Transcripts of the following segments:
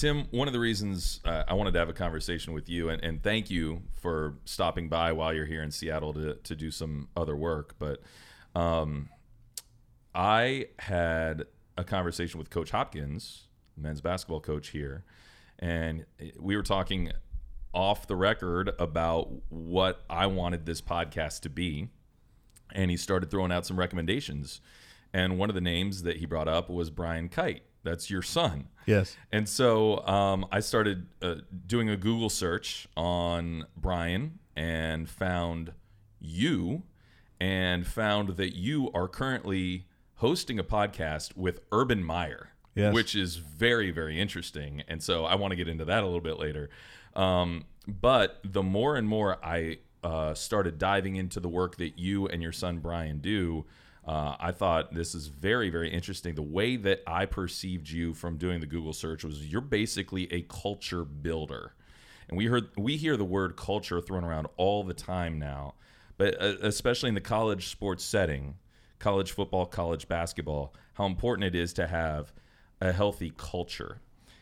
Tim, one of the reasons I wanted to have a conversation with you, and thank you for stopping by while you're here in Seattle to do some other work, but I had a conversation with Coach Hopkins, men's basketball coach here, and we were talking off the record about what I wanted this podcast to be, and he started throwing out some recommendations, and one of the names that he brought up was Brian Kite. That's your son. Yes. And so I started doing a Google search on Brian and found you, and found that you are currently hosting a podcast with Urban Meyer, yes, which is very, very interesting. And so I want to get into that a little bit later. But the more and more I started diving into the work that you and your son Brian do, I thought this is very, very interesting. The way that I perceived you from doing the Google search was you're basically a culture builder. And we hear the word culture thrown around all the time now, but especially in the college sports setting, college football, college basketball, how important it is to have a healthy culture.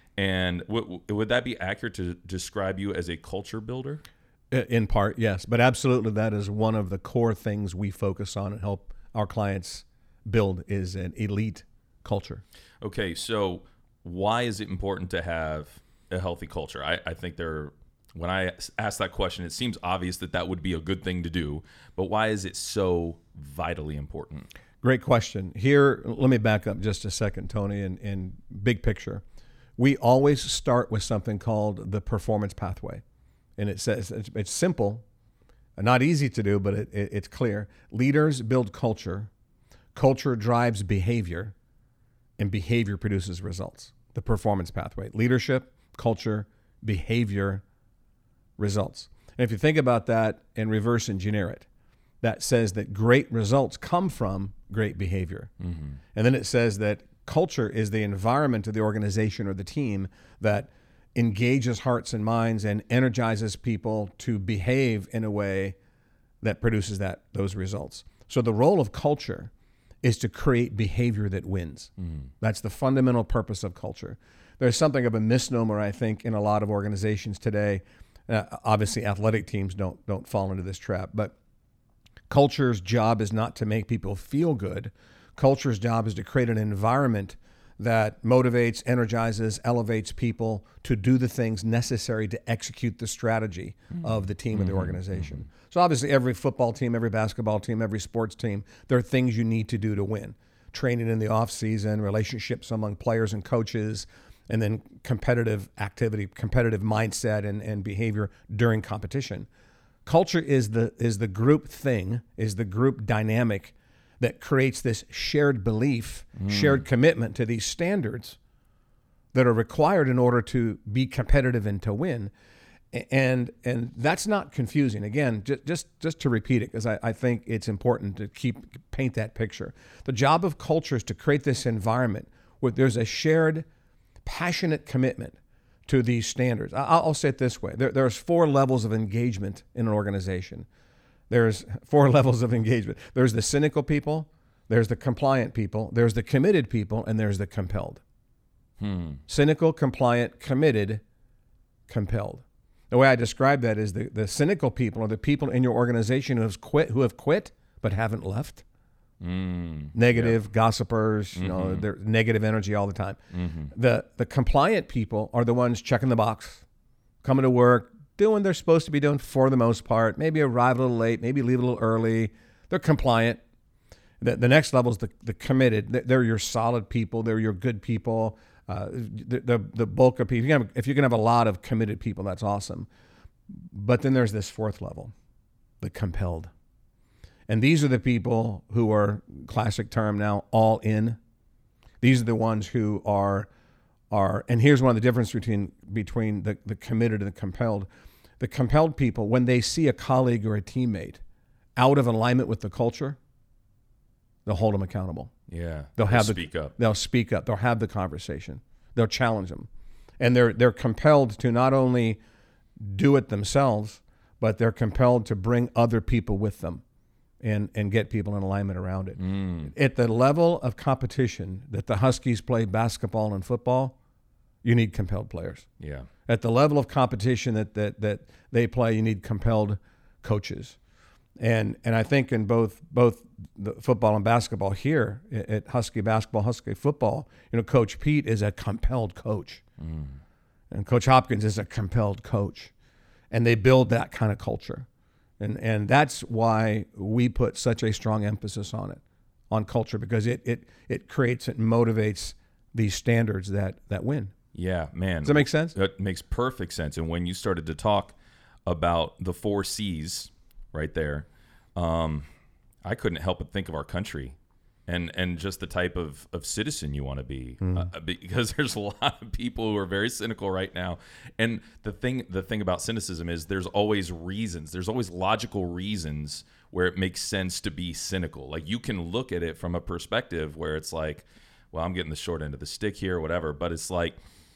And would that be accurate to describe you as a culture builder? In part, yes. But absolutely, that is one of the core things we focus on and help our clients build, is an elite culture. Okay, so why is it important to have a healthy culture? I think when I ask that question, it seems obvious that would be a good thing to do, but why is it so vitally important? Great question. Here, let me back up just a second, Tony, in big picture. We always start with something called the performance pathway. And it says, it's simple, not easy to do, but it's clear. Leaders build culture. Culture drives behavior, and behavior produces results. The performance pathway: leadership, culture, behavior, results. And if you think about that and reverse engineer it, that says that great results come from great behavior. Mm-hmm. And then it says that culture is the environment of the organization or the team that engages hearts and minds and energizes people to behave in a way that produces those results. So the role of culture is to create behavior that wins. Mm. That's the fundamental purpose of culture. There's something of a misnomer, I think, in a lot of organizations today. Obviously, athletic teams don't fall into this trap, but culture's job is not to make people feel good. Culture's job is to create an environment that motivates, energizes, elevates people to do the things necessary to execute the strategy of the team and the organization. So obviously every football team, every basketball team, every sports team, there are things you need to do to win. Training in the off season, relationships among players and coaches, and then competitive activity, competitive mindset and behavior during competition. Culture is the group thing, is the group dynamic that creates this shared belief, shared commitment to these standards that are required in order to be competitive and to win. And that's not confusing. Again, just to repeat it, because I think it's important to paint that picture. The job of culture is to create this environment where there's a shared, passionate commitment to these standards. I'll say it this way. There's 4 levels of engagement in an organization. There's 4 levels of engagement. There's the cynical people, there's the compliant people, there's the committed people, and there's the compelled. Cynical, compliant, committed, compelled. The way I describe that is the cynical people are the people in your organization who have quit but haven't left. Negative, gossipers, they're negative energy all the time. The compliant people are the ones checking the box, coming to work, doing what they're supposed to be doing for the most part, maybe arrive a little late, maybe leave a little early. They're compliant. The next level is the committed. They're your solid people. They're your good people. The bulk of people. If you can have a lot of committed people, that's awesome. But then there's this 4th level, the compelled. And these are the people who are, classic term now, all in. These are the ones who are, and here's one of the differences between the committed and the compelled. The compelled people, when they see a colleague or a teammate out of alignment with the culture, they'll hold them accountable. Yeah, they'll speak up. They'll speak up. They'll have the conversation. They'll challenge them, and they're compelled to not only do it themselves, but they're compelled to bring other people with them, and get people in alignment around it. At the level of competition that the Huskies play basketball and football, you need compelled players. Yeah. At the level of competition that they play, you need compelled coaches. And I think in both the football and basketball here at Husky basketball, Husky football, Coach Pete is a compelled coach. And Coach Hopkins is a compelled coach. And they build that kind of culture. And that's why we put such a strong emphasis on it, on culture, because it creates and motivates these standards that win. Yeah, man. Does that make sense? That makes perfect sense. And when you started to talk about the 4 C's right there, I couldn't help but think of our country and just the type of citizen you want to be, because there's a lot of people who are very cynical right now. And the thing about cynicism is there's always reasons. There's always logical reasons where it makes sense to be cynical. Like, you can look at it from a perspective where it's like, well, I'm getting the short end of the stick here or whatever. But it's like,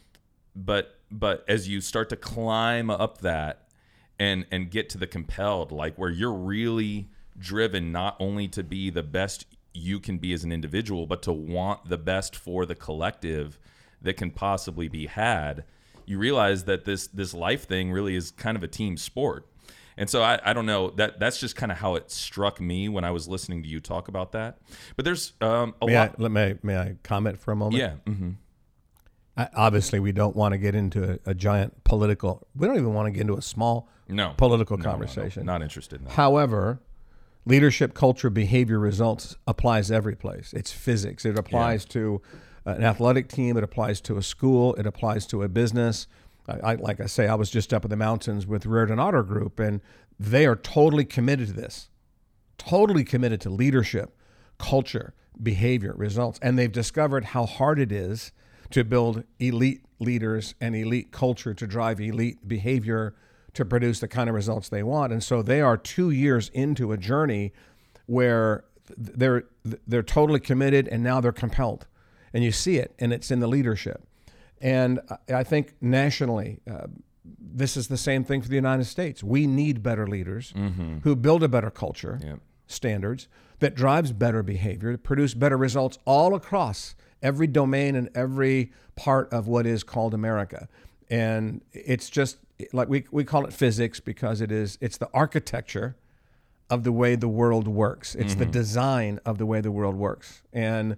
but as you start to climb up that and get to the compelled, like where you're really driven not only to be the best you can be as an individual, but to want the best for the collective that can possibly be had, you realize that this life thing really is kind of a team sport. And so I don't know, that's just kind of how it struck me when I was listening to you talk about that. But there's May I comment for a moment? Yeah. Mm-hmm. Obviously, we don't want to get into a giant political. We don't even want to get into a small political conversation. No, not interested in that. However, leadership, culture, behavior, results applies every place. It's physics. It applies to an athletic team. It applies to a school. It applies to a business. Like I say, I was just up in the mountains with Reardon Otter Group, and they are totally committed to this, totally committed to leadership, culture, behavior, results. And they've discovered how hard it is to build elite leaders and elite culture to drive elite behavior to produce the kind of results they want. And so they are 2 years into a journey where they're totally committed, and now they're compelled. And you see it, and it's in the leadership. And I think nationally, this is the same thing for the United States. We need better leaders who build a better culture, standards, that drives better behavior, produce better results all across every domain and every part of what is called America. And it's just like we call it physics because it's the architecture of the way the world works. It's the design of the way the world works. And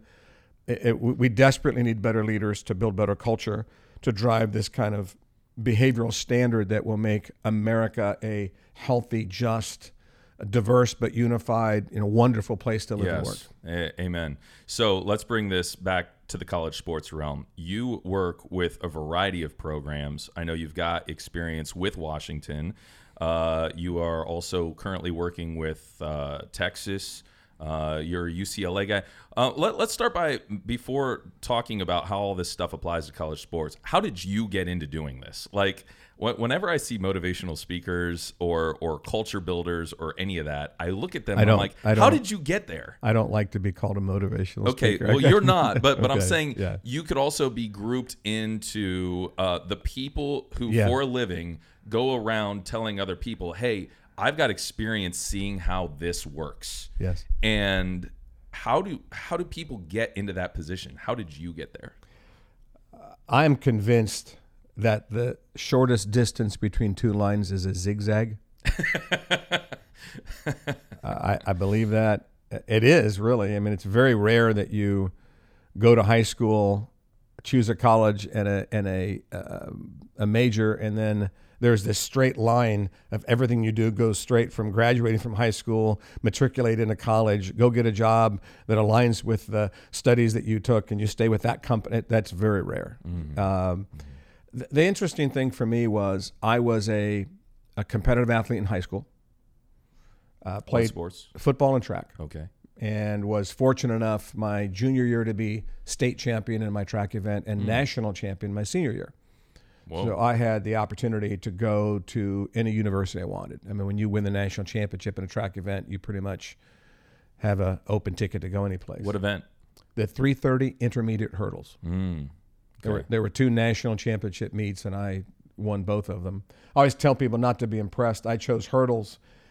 we desperately need better leaders to build better culture, to drive this kind of behavioral standard that will make America a healthy, just, diverse, but unified, wonderful place to live and work. Amen. So let's bring this back to the college sports realm. You work with a variety of programs. I know you've got experience with Washington. You are also currently working with Texas. You're a UCLA guy. Let's start by, before talking about how all this stuff applies to college sports, how did you get into doing this? Like, whenever I see motivational speakers or culture builders or any of that, I look at them and I'm like, how did you get there? I don't like to be called a motivational speaker. Well, you're not, but Okay, I'm saying you could also be grouped into the people who, for a living, go around telling other people, hey, I've got experience seeing how this works. Yes. And how do people get into that position? How did you get there? I am convinced that the shortest distance between two lines is a zigzag. I believe that. It is, really. I mean, it's very rare that you go to high school, choose a college and a major, and then there's this straight line of everything you do goes straight from graduating from high school, matriculate into college, go get a job that aligns with the studies that you took, and you stay with that company. That's very rare. The interesting thing for me was I was a competitive athlete in high school. Played sports? Football and track. Okay. And was fortunate enough my junior year to be state champion in my track event and national champion my senior year. Whoa. So I had the opportunity to go to any university I wanted. I mean, when you win the national championship in a track event, you pretty much have an open ticket to go any place. What event? The 330 intermediate hurdles. Okay. There were 2 national championship meets, and I won both of them. I always tell people not to be impressed. I chose hurdles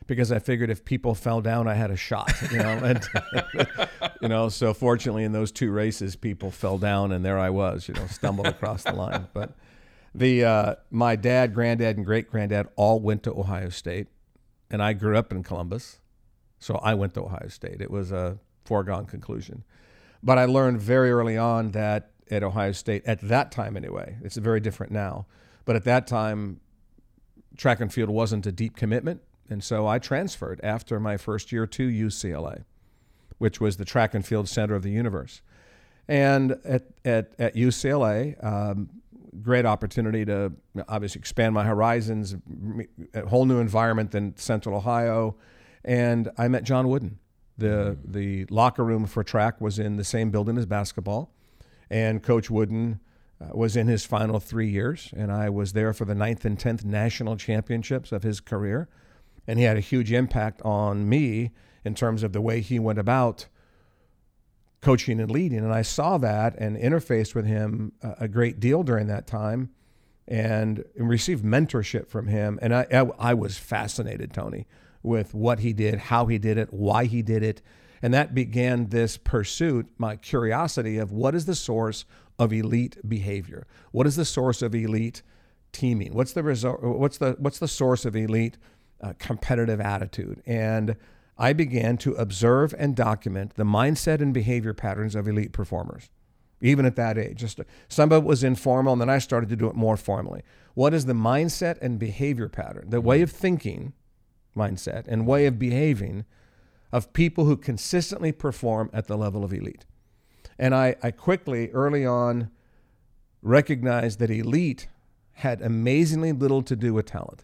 because I figured if people fell down, I had a shot, and, so fortunately in those 2 races, people fell down and there I was, stumbled across the line. But my dad, granddad, and great-granddad all went to Ohio State, and I grew up in Columbus, so I went to Ohio State. It was a foregone conclusion. But I learned very early on that at Ohio State, at that time anyway, it's very different now, but at that time, track and field wasn't a deep commitment, and so I transferred after my first year to UCLA, which was the track and field center of the universe. And at UCLA, great opportunity to obviously expand my horizons, a whole new environment than Central Ohio, and I met John Wooden. The locker room for track was in the same building as basketball, and Coach Wooden was in his final 3 years, and I was there for the 9th and 10th national championships of his career, and he had a huge impact on me in terms of the way he went about coaching and leading, and I saw that and interfaced with him a great deal during that time, and received mentorship from him, and I was fascinated, Tony, with what he did, how he did it, why he did it. And that began this pursuit, my curiosity of what is the source of elite behavior? What is the source of elite teaming? What's the source of elite competitive attitude? And I began to observe and document the mindset and behavior patterns of elite performers, even at that age. Some of it was informal, and then I started to do it more formally. What is the mindset and behavior pattern, the way of thinking, mindset, and way of behaving of people who consistently perform at the level of elite? And I quickly, early on, recognized that elite had amazingly little to do with talent.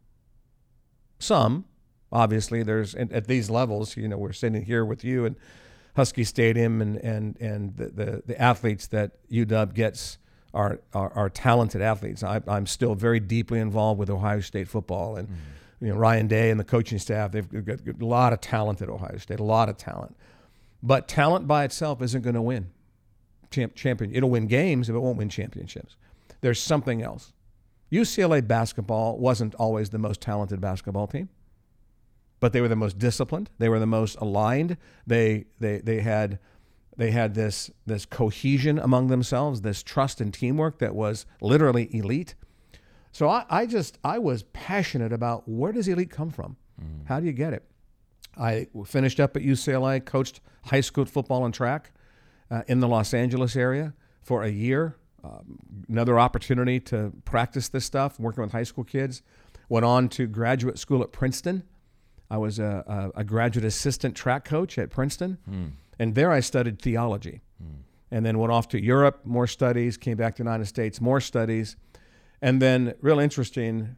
Some, obviously, at these levels, we're sitting here with you in Husky Stadium, and the athletes that UW gets are talented athletes. I'm still very deeply involved with Ohio State football, and Ryan Day and the coaching staff, they've got a lot of talent at Ohio State, a lot of talent. But talent by itself isn't going to win champion. It'll win games, but it won't win championships. There's something else. UCLA basketball wasn't always the most talented basketball team, but they were the most disciplined. They were the most aligned. They had this cohesion among themselves, this trust and teamwork that was literally elite. So I was passionate about, where does elite come from? How do you get it? I finished up at UCLA, coached high school football and track in the Los Angeles area for a year. Another opportunity to practice this stuff, working with high school kids. Went on to graduate school at Princeton. I was a graduate assistant track coach at Princeton, and there I studied theology. And then went off to Europe, more studies, came back to the United States, more studies. And then, real interesting,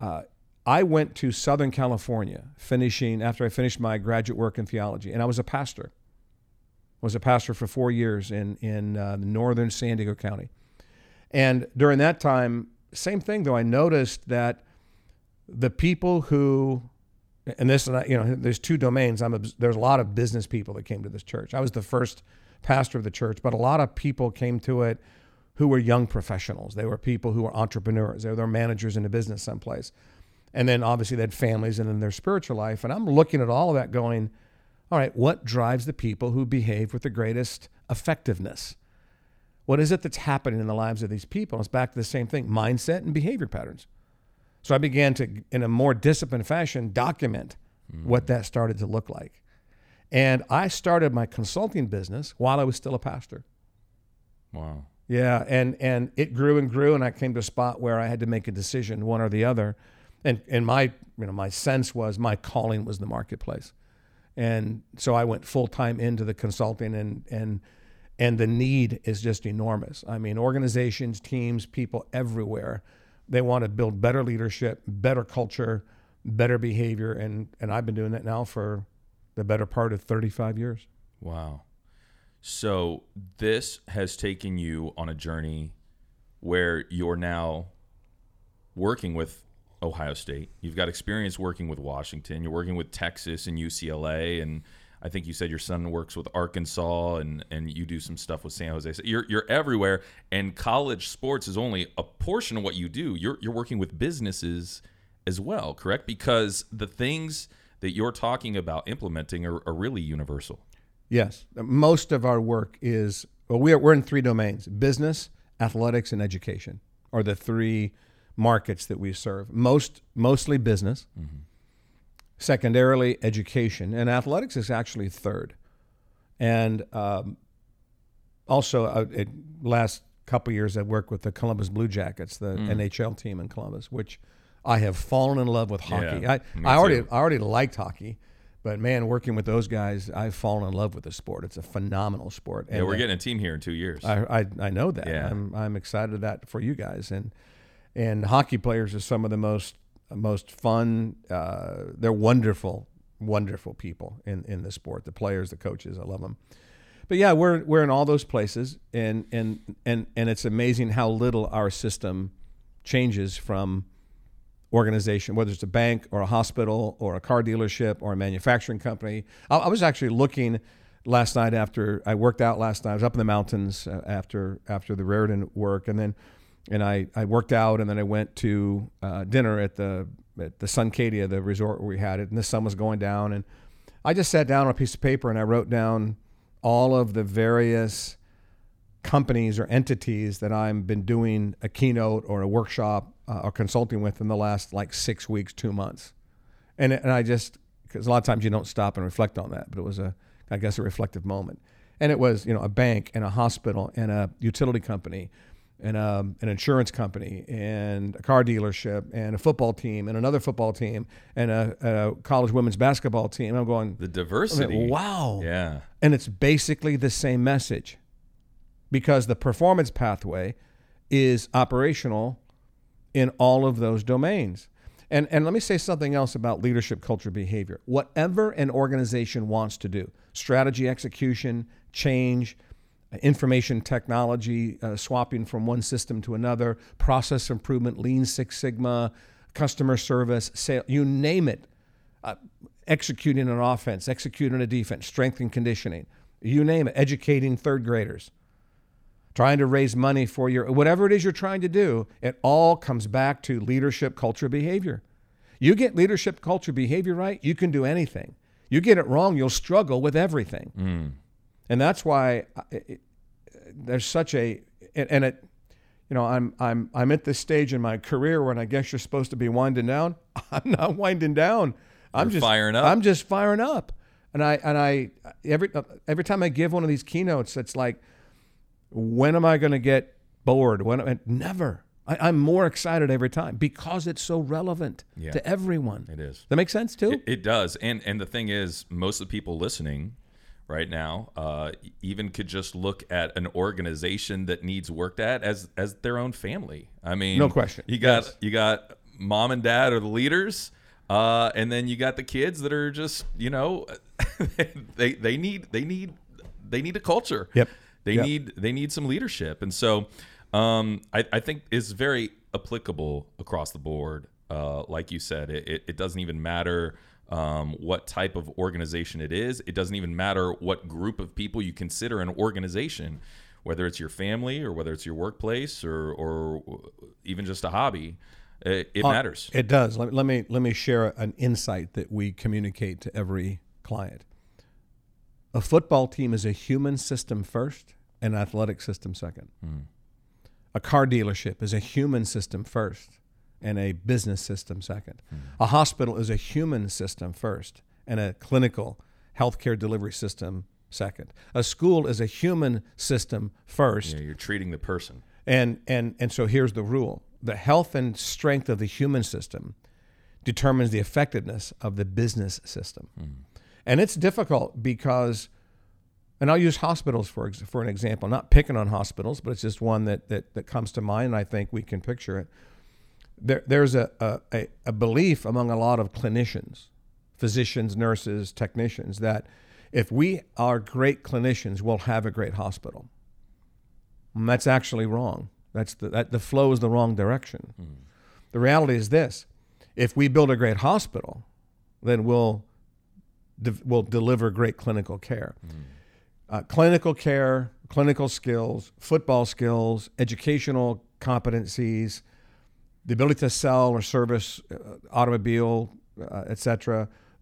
I went to Southern California after I finished my graduate work in theology, and I was a pastor. I was a pastor for 4 years in northern San Diego County. And during that time, same thing though, I noticed that the people who, there's 2 domains. There's a lot of business people that came to this church. I was the first pastor of the church, but a lot of people came to it who were young professionals. They were people who were entrepreneurs. They were managers in a business someplace. And then obviously they had families and then their spiritual life. And I'm looking at all of that going, all right, what drives the people who behave with the greatest effectiveness? What is it that's happening in the lives of these people? It's back to the same thing, mindset and behavior patterns. So I began to, in a more disciplined fashion, document what that started to look like. And I started my consulting business while I was still a pastor. Wow. Yeah, and it grew and grew, and I came to a spot where I had to make a decision, one or the other. And my sense was my calling was the marketplace. And so I went full-time into the consulting, and the need is just enormous. I mean, organizations, teams, people everywhere, they want to build better leadership, better culture, better behavior, and I've been doing that now for the better part of 35 years. Wow. So this has taken you on a journey where you're now working with Ohio State. You've got experience working with Washington. You're working with Texas and UCLA, and I think you said your son works with Arkansas, and you do some stuff with San Jose. So you're everywhere, and college sports is only a portion of what you do. You're working with businesses as well, correct? Because the things that you're talking about implementing are really universal. Yes. Most of our work is, well, we're in 3 domains: business, athletics, and education are the 3 markets that we serve. Mostly business, secondarily education, and athletics is actually third. And also, last couple of years, I worked with the Columbus Blue Jackets, the NHL team in Columbus, which I have fallen in love with hockey. Yeah, I already liked hockey, but man, working with those guys, I've fallen in love with the sport. It's a phenomenal sport. Yeah, we're getting a team here in 2 years. I know that. Yeah. I'm excited of that for you guys. And hockey players are some of the most fun. They're wonderful people in the sport. The players, the coaches, I love them. But yeah, we're in all those places, and it's amazing how little our system changes from organization, whether it's a bank or a hospital or a car dealership or a manufacturing company. I was actually looking last night after I worked out last night. I was up in the mountains after the Raritan work, and I worked out, and then I went to dinner at the Suncadia, the resort where we had it, and the sun was going down, and I just sat down on a piece of paper and I wrote down all of the various companies or entities that I've been doing a keynote or a workshop or consulting with in the last 6 weeks, 2 months. And I just, because a lot of times you don't stop and reflect on that, but it was a reflective moment. And it was, a bank and a hospital and a utility company and an insurance company and a car dealership and a football team and another football team and a college women's basketball team. And I'm going, the diversity. Wow. Yeah. And it's basically the same message, because the performance pathway is operational in all of those domains. And let me say something else about leadership, culture, behavior. Whatever an organization wants to do, strategy, execution, change, information technology, swapping from one system to another, process improvement, Lean Six Sigma, customer service, sale, you name it, executing an offense, executing a defense, strength and conditioning, you name it, educating third graders, trying to raise money for whatever it is you're trying to do, it all comes back to leadership, culture, behavior. You get leadership, culture, behavior right, you can do anything. You get it wrong, you'll struggle with everything. And that's why there's such I'm at this stage in my career when I guess you're supposed to be winding down. I'm not winding down. I'm just firing up. I'm just firing up. And I every time I give one of these keynotes, it's like, when am I going to get bored? Never. I'm more excited every time because it's so relevant to everyone. It is. That makes sense too? It does. And the thing is, most of the people listening right now even could just look at an organization that needs worked at as their own family. I mean, no question. You got mom and dad are the leaders, and then you got the kids that are just they need a culture. Yep. They need some leadership, and so I think it's very applicable across the board. Like you said, it doesn't even matter what type of organization it is. It doesn't even matter what group of people you consider an organization, whether it's your family or whether it's your workplace or even just a hobby. It matters. It does. Let me share an insight that we communicate to every client. A football team is a human system first, an athletic system second. A car dealership is a human system first and a business system second. A hospital is a human system first and a clinical healthcare delivery system second. A school is a human system first. Yeah, you're treating the person. And so here's the rule. The health and strength of the human system determines the effectiveness of the business system. And it's difficult because, and I'll use hospitals for an example, not picking on hospitals, but it's just one that comes to mind, and I think we can picture it. There's a belief among a lot of clinicians, physicians, nurses, technicians, that if we are great clinicians, we'll have a great hospital. And that's actually wrong. The flow is the wrong direction. The reality is this: if we build a great hospital, then we'll deliver great clinical care. Clinical care, clinical skills, football skills, educational competencies, the ability to sell or service automobile, etc.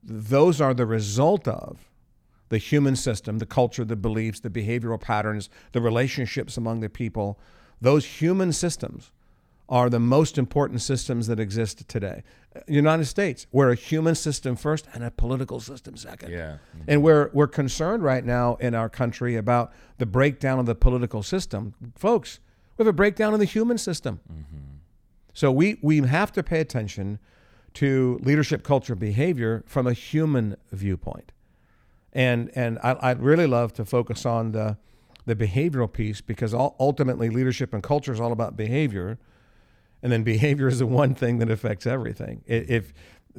those are the result of the human system, the culture, the beliefs, the behavioral patterns, the relationships among the people. Those human systems are the most important systems that exist today. United States, we're a human system first and a political system second. Yeah. And we're concerned right now in our country about the breakdown of the political system. Folks, we have a breakdown of the human system. So we have to pay attention to leadership, culture, behavior from a human viewpoint. And I'd really love to focus on the behavioral piece, because ultimately leadership and culture is all about behavior. And then behavior is the one thing that affects everything. If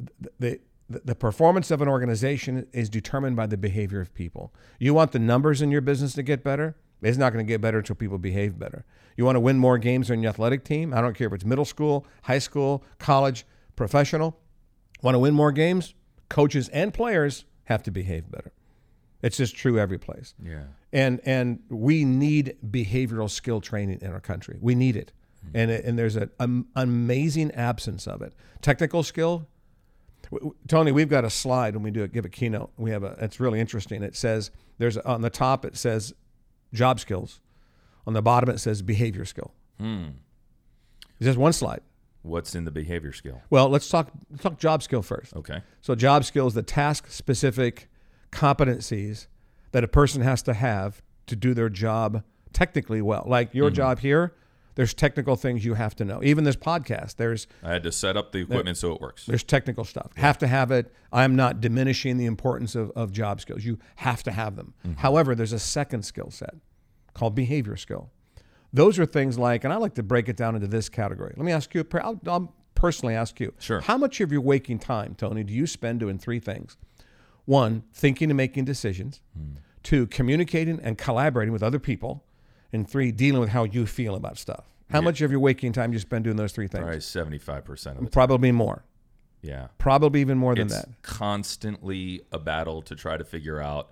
the performance of an organization is determined by the behavior of people. You want the numbers in your business to get better? It's not going to get better until people behave better. You want to win more games on your athletic team? I don't care if it's middle school, high school, college, professional. Want to win more games? Coaches and players have to behave better. It's just true every place. Yeah. And we need behavioral skill training in our country. We need it. And there's an amazing absence of it. Technical skill, Tony, we've got a slide when we give a keynote. It's really interesting. It says, on the top it says job skills. On the bottom it says behavior skill. It's just one slide. What's in the behavior skill? Well, let's talk job skill first. Okay. So job skill is the task-specific competencies that a person has to have to do their job technically well. Like your job here, there's technical things you have to know. Even this podcast, I had to set up the equipment so it works. There's technical stuff. Yeah. Have to have it. I'm not diminishing the importance of job skills. You have to have them. However, there's a second skill set called behavior skill. Those are things like, and I like to break it down into this category. Let me ask you, I'll personally ask you. Sure. How much of your waking time, Tony, do you spend doing three things? One, thinking and making decisions. Two, communicating and collaborating with other people. And three, dealing with how you feel about stuff. How much of your waking time do you spend doing those three things? Probably 75% of the time. Probably more. Yeah. Probably even more than that. It's constantly a battle to try to figure out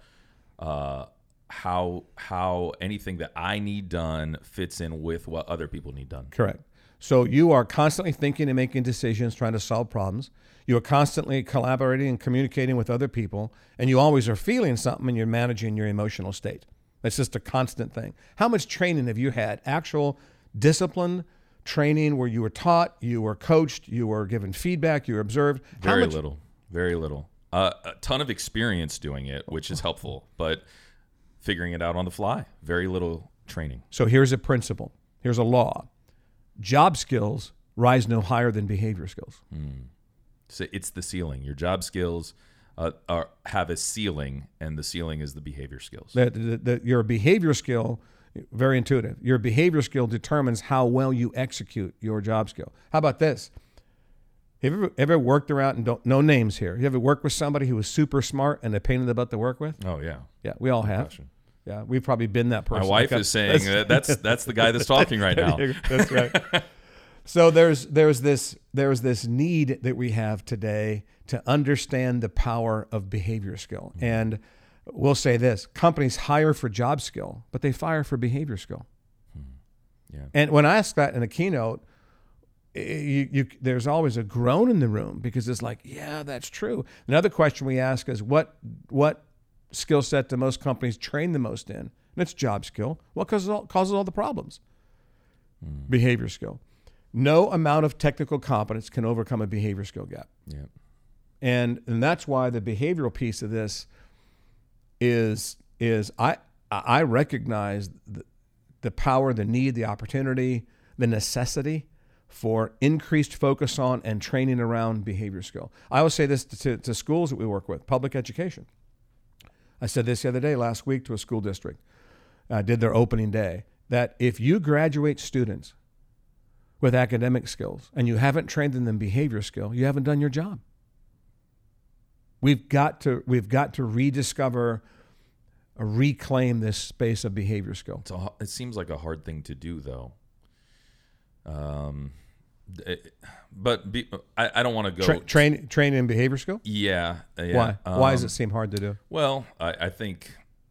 how anything that I need done fits in with what other people need done. Correct. So you are constantly thinking and making decisions, trying to solve problems. You are constantly collaborating and communicating with other people, and you always are feeling something, and you're managing your emotional state. That's just a constant thing. How much training have you had? Actual discipline training where you were taught, you were coached, you were given feedback, you were observed? Very little. A ton of experience doing it, which is helpful, but figuring it out on the fly. Very little training. So here's a principle. Here's a law. Job skills rise no higher than behavior skills. So it's the ceiling. Your job skills have a ceiling, and the ceiling is the behavior skills. Your behavior skill, very intuitive. Your behavior skill determines how well you execute your job skill. How about this? Have you ever worked around, and no names here, you ever worked with somebody who was super smart and a pain in the butt to work with? Oh, yeah. Yeah, we all have. Question. Yeah, we've probably been that person. My wife is saying that's the guy that's talking right now. That's right. So there's this need that we have today to understand the power of behavior skill. And we'll say this: companies hire for job skill, but they fire for behavior skill. Yeah. And when I ask that in a keynote, there's always a groan in the room, because it's like, yeah, that's true. Another question we ask is what skill set do most companies train the most in? And it's job skill. What causes all the problems? Behavior skill. No amount of technical competence can overcome a behavior skill gap. Yeah. And that's why the behavioral piece of this is I recognize the power, the need, the opportunity, the necessity for increased focus on and training around behavior skill. I always say this to schools that we work with, public education. I said this the other day, last week, to a school district. I did their opening day, that if you graduate students with academic skills and you haven't trained them in behavior skill, you haven't done your job. We've got to rediscover or reclaim this space of behavior skill. It seems like a hard thing to do, though. I don't want to go train in behavior skill. Yeah. Why? Why does it seem hard to do? Well, I think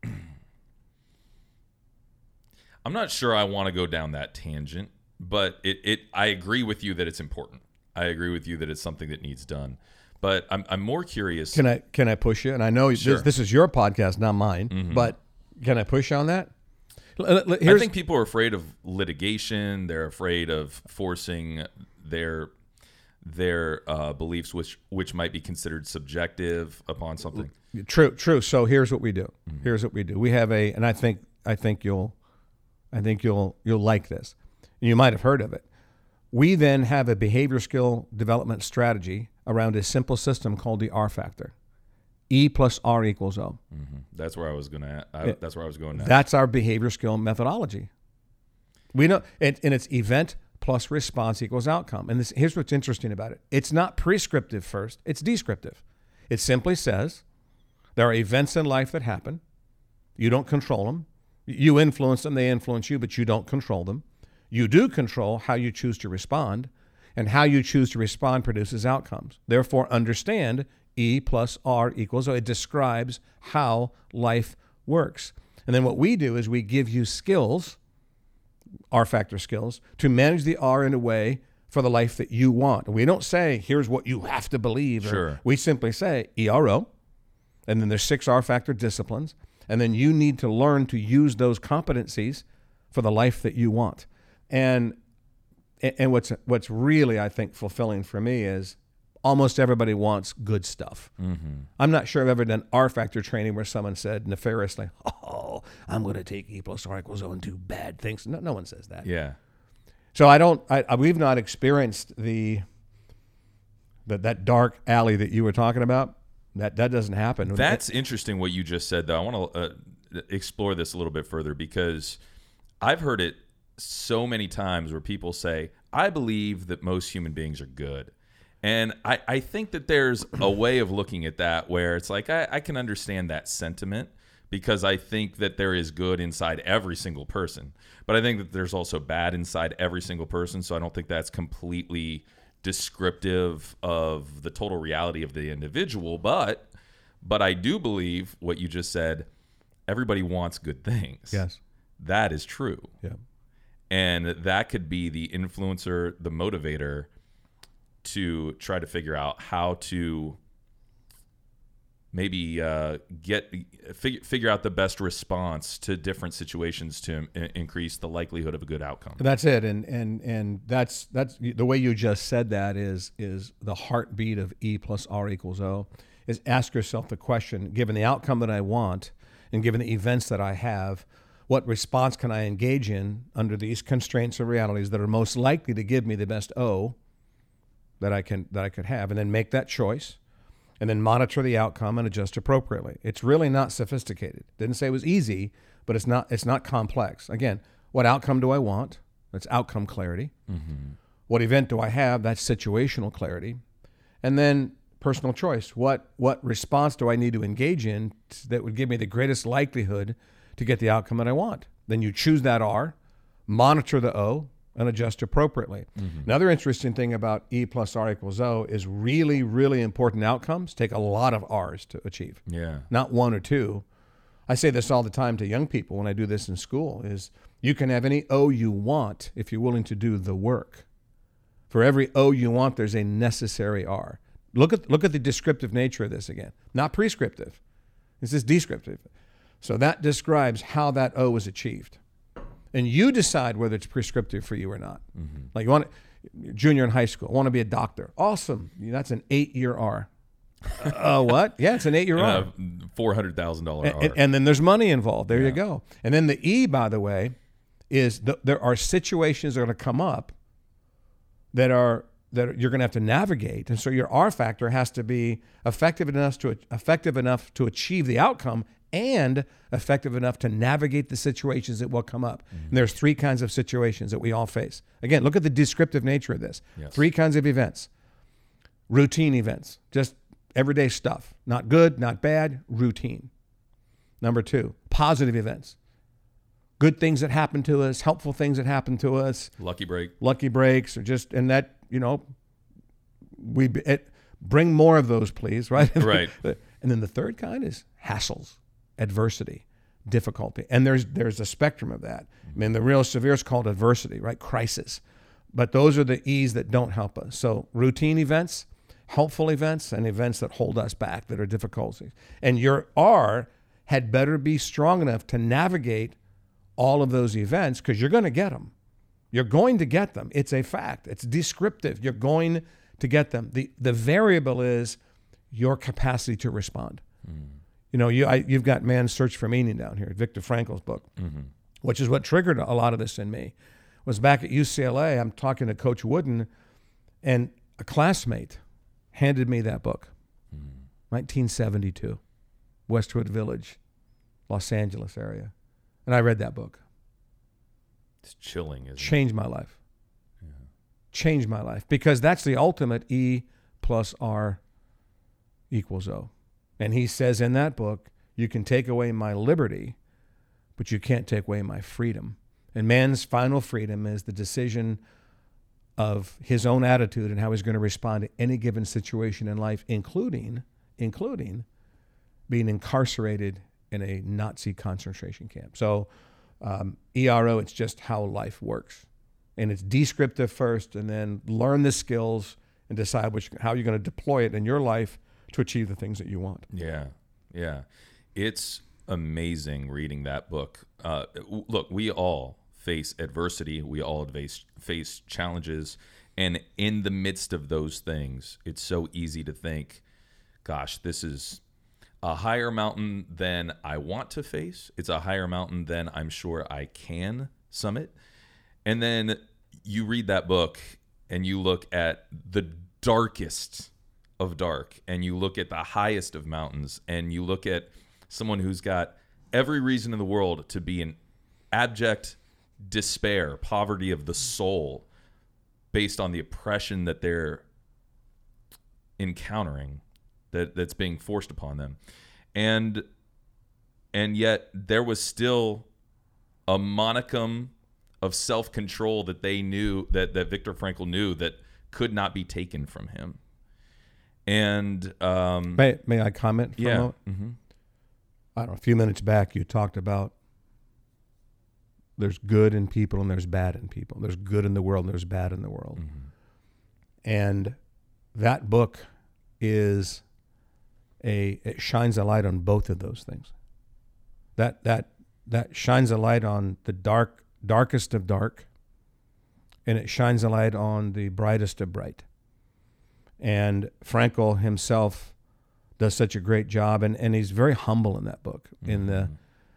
I'm not sure I want to go down that tangent, but I agree with you that it's important. I agree with you that it's something that needs done. But I'm more curious. Can I push you? And I know Sure. this is your podcast, not mine. But can I push you on that? I think people are afraid of litigation. They're afraid of forcing their beliefs, which might be considered subjective, upon something. True. So here's what we do. We have and I think you'll like this. You might have heard of it. We then have a behavior skill development strategy around a simple system called the R factor. E plus R equals O. Mm-hmm. That's where I was that's where I was going now. That's our behavior skill methodology. We know, and it's event plus response equals outcome. And here's what's interesting about it. It's not prescriptive first. It's descriptive. It simply says there are events in life that happen. You don't control them. You influence them. They influence you, but you don't control them. You do control how you choose to respond, and how you choose to respond produces outcomes. Therefore, understand E plus R equals O. It describes how life works. And then what we do is we give you skills, R factor skills, to manage the R in a way for the life that you want. We don't say, here's what you have to believe. Sure. We simply say ERO, and then there's 6 R factor disciplines, and then you need to learn to use those competencies for the life that you want. And what's really, I think, fulfilling for me is almost everybody wants good stuff. Mm-hmm. I'm not sure I've ever done R factor training where someone said nefariously, "Oh, I'm going to take E plus R equals O and do bad things." No one says that. Yeah. So we've not experienced that dark alley that you were talking about. That doesn't happen. That's interesting what you just said, though. I want to explore this a little bit further, because I've heard it so many times where people say, I believe that most human beings are good. And I think that there's a way of looking at that where it's like, I can understand that sentiment, because I think that there is good inside every single person. But I think that there's also bad inside every single person. So I don't think that's completely descriptive of the total reality of the individual. But I do believe what you just said, everybody wants good things. Yes. That is true. Yeah. And that could be the influencer, the motivator, to try to figure out how to maybe figure out the best response to different situations to increase the likelihood of a good outcome. That's it, and that's the way you just said that is the heartbeat of E plus R equals O. Is ask yourself the question: given the outcome that I want, and given the events that I have, what response can I engage in under these constraints or realities that are most likely to give me the best O that I could have, and then make that choice, and then monitor the outcome and adjust appropriately. It's really not sophisticated. Didn't say it was easy, but it's not complex. Again, what outcome do I want? That's outcome clarity. Mm-hmm. What event do I have? That's situational clarity. And then personal choice. What response do I need to engage in that would give me the greatest likelihood to get the outcome that I want? Then you choose that R, monitor the O, and adjust appropriately. Mm-hmm. Another interesting thing about E plus R equals O is really, really important outcomes take a lot of R's to achieve. Yeah. Not one or two. I say this all the time to young people when I do this in school, is you can have any O you want if you're willing to do the work. For every O you want, there's a necessary R. Look at the descriptive nature of this again. Not prescriptive. This is descriptive. So that describes how that O is achieved. And you decide whether it's prescriptive for you or not. Mm-hmm. Like you want junior in high school, want to be a doctor. Awesome. That's an 8-year R. What? Yeah, it's an 8-year R. $400,000 R. And then there's money involved. There you go. And then the E, by the way, is there are situations that are going to come up that you're going to have to navigate. And so your R factor has to be effective enough to achieve the outcome and effective enough to navigate the situations that will come up. Mm-hmm. And there's 3 kinds of situations that we all face. Again, look at the descriptive nature of this. Yes. 3 kinds of events. Routine events, just everyday stuff. Not good, not bad, routine. Number 2, positive events. Good things that happen to us, helpful things that happen to us. Lucky breaks, or bring more of those, please, right? Right. And then the 3rd kind is hassles, adversity, difficulty. And there's a spectrum of that. I mean, the real severe is called adversity, right? Crisis. But those are the E's that don't help us. So routine events, helpful events and events that hold us back, that are difficulties. And your R had better be strong enough to navigate all of those events, because you're going to get them. You're going to get them. It's a fact. It's descriptive. You're going to get them. The variable is your capacity to respond. You know, you've got Man's Search for Meaning down here, Viktor Frankl's book, which is what triggered a lot of this in me. Was back at UCLA, I'm talking to Coach Wooden, and a classmate handed me that book, 1972, Westwood Village, Los Angeles area. And I read that book. It's chilling, isn't it? Changed my life. Yeah. Changed my life, because that's the ultimate E plus R equals O. And he says in that book, you can take away my liberty, but you can't take away my freedom. And man's final freedom is the decision of his own attitude and how he's going to respond to any given situation in life, including being incarcerated in a Nazi concentration camp. So ERO, it's just how life works. And it's descriptive first, and then learn the skills and decide how you're going to deploy it in your life to achieve the things that you want. Yeah, yeah. It's amazing reading that book. Look, we all face adversity. We all face challenges. And in the midst of those things, it's so easy to think, gosh, this is a higher mountain than I want to face. It's a higher mountain than I'm sure I can summit. And then you read that book and you look at the darkest of dark, and you look at the highest of mountains, and you look at someone who's got every reason in the world to be in abject despair, poverty of the soul, based on the oppression that they're encountering, that's being forced upon them. And yet there was still a modicum of self-control that they knew, that Viktor Frankl knew, that could not be taken from him. And may I comment for a moment? Mm-hmm. I don't know, a few minutes back you talked about there's good in people and there's bad in people. There's good in the world and there's bad in the world. Mm-hmm. And that book it shines a light on both of those things. That shines a light on the darkest of dark, and it shines a light on the brightest of bright. And Frankl himself does such a great job, and he's very humble in that book. Mm-hmm. In the,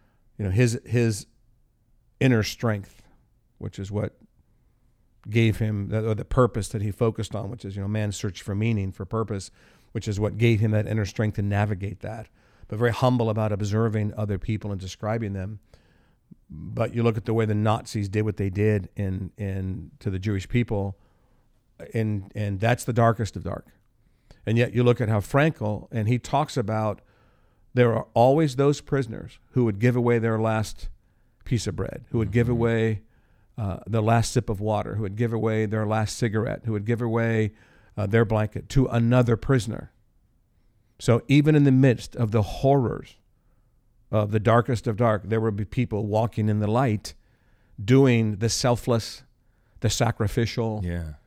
his inner strength, which is what gave him the purpose that he focused on, which is man's search for meaning, for purpose, which is what gave him that inner strength to navigate that. But very humble about observing other people and describing them. But you look at the way the Nazis did what they did to the Jewish people. And that's the darkest of dark. And yet you look at how Frankl, and he talks about there are always those prisoners who would give away their last piece of bread, who would give away their last sip of water, who would give away their last cigarette, who would give away their blanket to another prisoner. So even in the midst of the horrors of the darkest of dark, there would be people walking in the light, doing the selfless, the sacrificial,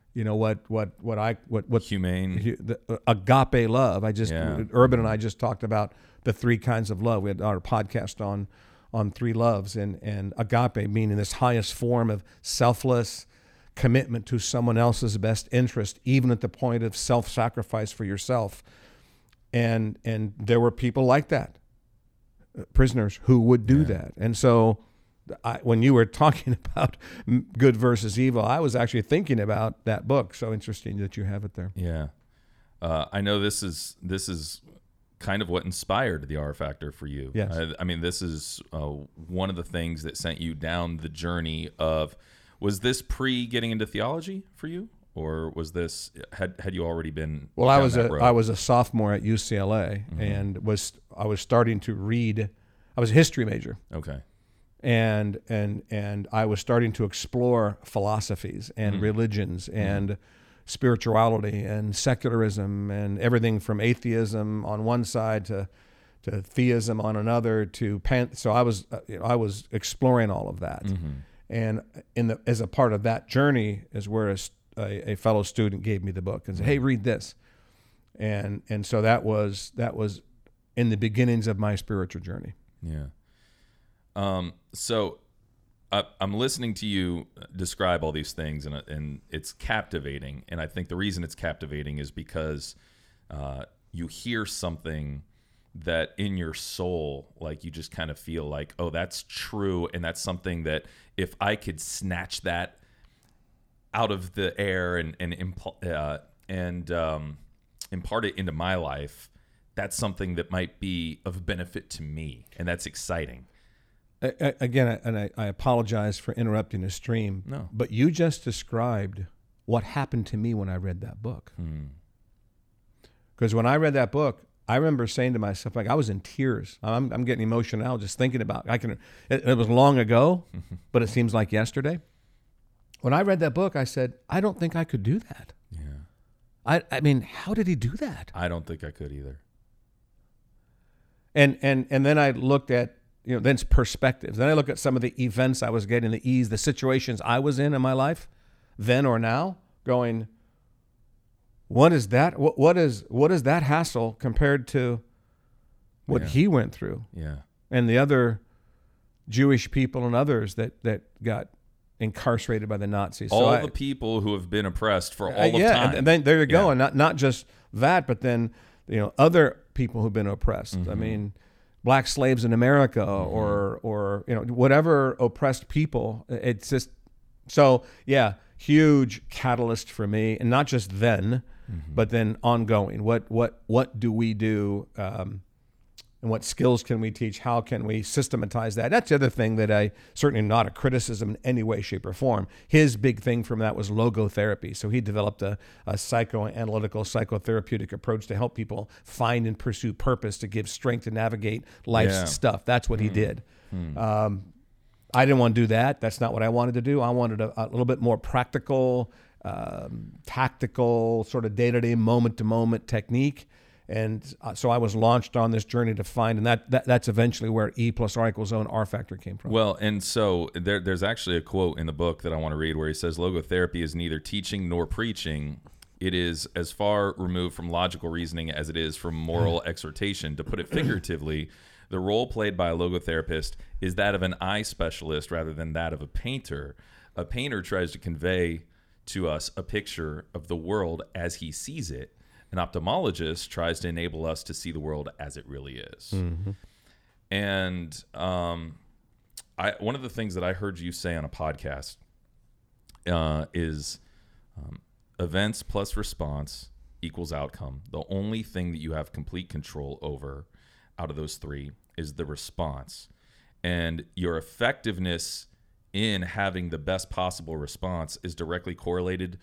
what humane, the agape love. Urban and I just talked about the three kinds of love. We had our podcast on three loves, and agape meaning this highest form of selfless commitment to someone else's best interest, even at the point of self-sacrifice for yourself. And there were people like that, prisoners who would do that. And so when you were talking about good versus evil, I was actually thinking about that book. So interesting that you have it there. Yeah. I know this is kind of what inspired the R Factor for you. Yes. I mean, this is one of the things that sent you down the journey of, was this pre getting into theology for you? Or was this, had you already been? Well, I was a sophomore at UCLA, mm-hmm. and I was starting to read. I was a history major. Okay. And I was starting to explore philosophies and mm-hmm. religions and spirituality and secularism and everything from atheism on one side to theism on another so I was exploring all of that. Mm-hmm. And as a part of that journey is where a fellow student gave me the book and said, "Hey, read this." And so that was in the beginnings of my spiritual journey. Yeah. So I'm listening to you describe all these things, and it's captivating. And I think the reason it's captivating is because you hear something that in your soul, like you just kind of feel like, oh, that's true. And that's something that if I could snatch that out of the air and impart it into my life, that's something that might be of benefit to me. And that's exciting. Again, I apologize for interrupting the stream. No. But you just described what happened to me when I read that book. Because when I read that book, I remember saying to myself, like, I was in tears. I'm getting emotional now just thinking about it. It was long ago, but it seems like yesterday. When I read that book, I said, I don't think I could do that. Yeah. I mean, how did he do that? I don't think I could either. And then I looked at, then it's perspectives. Then I look at some of the events I was getting, the situations I was in my life, then or now, going, what is that? What is that hassle compared to what he went through? Yeah. And the other Jewish people and others that got incarcerated by the Nazis. All the people who have been oppressed for all of time. And then there you go. And not just that, but then other people who've been oppressed. I mean, black slaves in America or whatever oppressed people. It's just so huge catalyst for me, and not just then, but then ongoing. What do we do? And what skills can we teach? How can we systematize that? That's the other thing that I certainly not a criticism in any way, shape, or form. His big thing from that was logotherapy. So he developed a psychoanalytical, psychotherapeutic approach to help people find and pursue purpose, to give strength to navigate life's stuff. That's what he did. I didn't want to do that. That's not what I wanted to do. I wanted a little bit more practical, tactical, sort of day-to-day, moment-to-moment technique. And so I was launched on this journey to find, and that's eventually where E plus R equals O and R factor came from. Well, and so there's actually a quote in the book that I want to read where he says, logotherapy is neither teaching nor preaching. It is as far removed from logical reasoning as it is from moral exhortation. To put it figuratively, the role played by a logotherapist is that of an eye specialist rather than that of a painter. A painter tries to convey to us a picture of the world as he sees it. An ophthalmologist tries to enable us to see the world as it really is. And one of the things that I heard you say on a podcast is events plus response equals outcome. The only thing that you have complete control over out of those three is the response. And your effectiveness in having the best possible response is directly correlated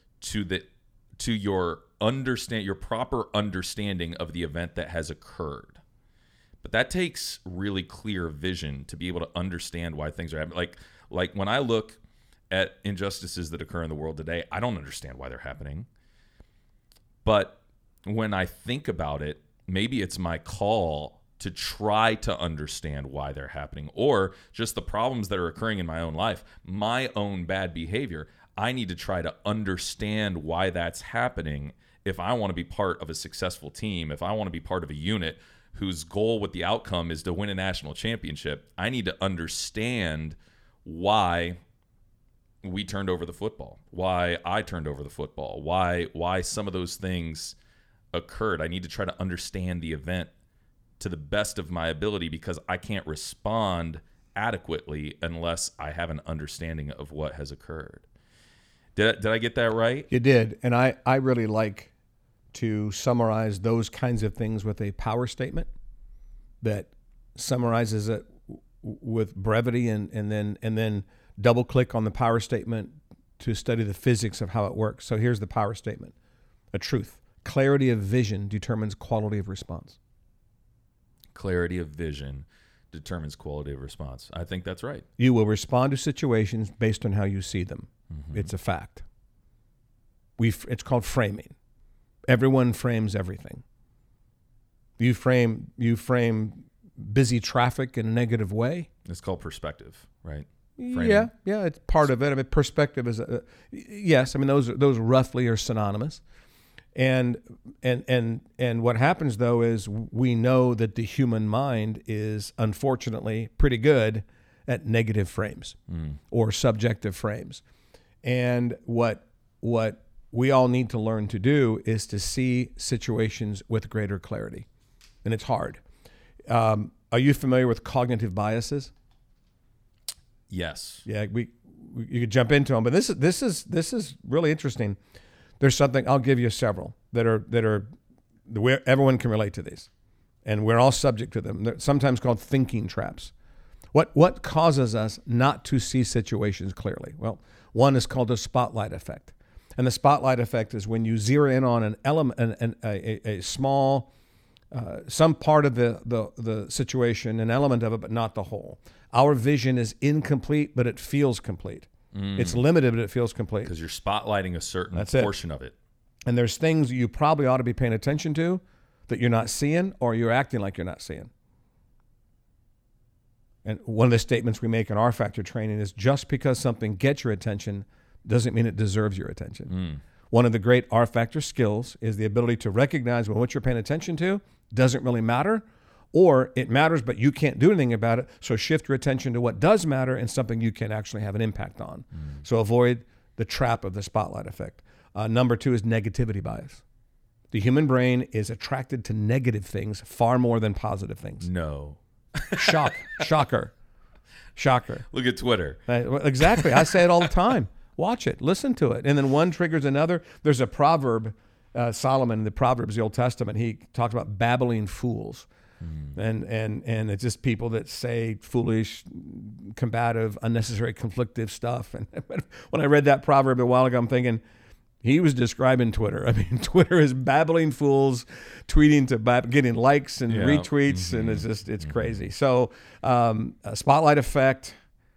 to your proper understanding of the event that has occurred. But that takes really clear vision to be able to understand why things are happening. Like when I look at injustices that occur in the world today, I don't understand why they're happening. But when I think about it, maybe it's my call to try to understand why they're happening, or just the problems that are occurring in my own life, my own bad behavior. I need to try to understand why that's happening if I want to be part of a successful team, if I want to be part of a unit whose goal with the outcome is to win a national championship. I need to understand why we turned over the football, why I turned over the football, why some of those things occurred. I need to try to understand the event to the best of my ability, because I can't respond adequately unless I have an understanding of what has occurred. Did I get that right? You did. And I really like to summarize those kinds of things with a power statement that summarizes it with brevity, and then double click on the power statement to study the physics of how it works. So here's the power statement. A truth. Clarity of vision determines quality of response. Clarity of vision determines quality of response. I think that's right. You will respond to situations based on how you see them. It's a fact. It's called framing. Everyone frames everything. You frame busy traffic in a negative way. It's called perspective, right? Framing. Yeah, it's part of it. I mean, perspective is yes. I mean, those roughly are synonymous. And what happens though is we know that the human mind is unfortunately pretty good at negative frames or subjective frames. And what we all need to learn to do is to see situations with greater clarity. And it's hard. Are you familiar with cognitive biases? Yes. Yeah, you could jump into them, but this is really interesting. There's something, I'll give you several that are where everyone can relate to these, and we're all subject to them. They're sometimes called thinking traps. What causes us not to see situations clearly? Well, one is called the spotlight effect. And the spotlight effect is when you zero in on an element, a small, some part of the situation, an element of it, but not the whole. Our vision is incomplete, but it feels complete. It's limited, but it feels complete. Because you're spotlighting a certain portion of it. And there's things you probably ought to be paying attention to that you're not seeing, or you're acting like you're not seeing. And one of the statements we make in our factor training is just because something gets your attention doesn't mean it deserves your attention. One of the great R factor skills is the ability to recognize when what you're paying attention to doesn't really matter, or it matters, but you can't do anything about it. So shift your attention to what does matter and something you can actually have an impact on. So avoid the trap of the spotlight effect. Number two is negativity bias. The human brain is attracted to negative things far more than positive things. No. Shocker. Look at Twitter. Exactly. I say it all the time. Watch it. Listen to it. And then one triggers another. There's a proverb, Solomon in the Proverbs, the Old Testament, he talks about babbling fools. And it's just people that say foolish, combative, unnecessary, conflictive stuff. And when I read that proverb a while ago, I'm thinking, he was describing Twitter. I mean, Twitter is babbling fools, tweeting to getting likes and retweets, and it's crazy. So, spotlight effect,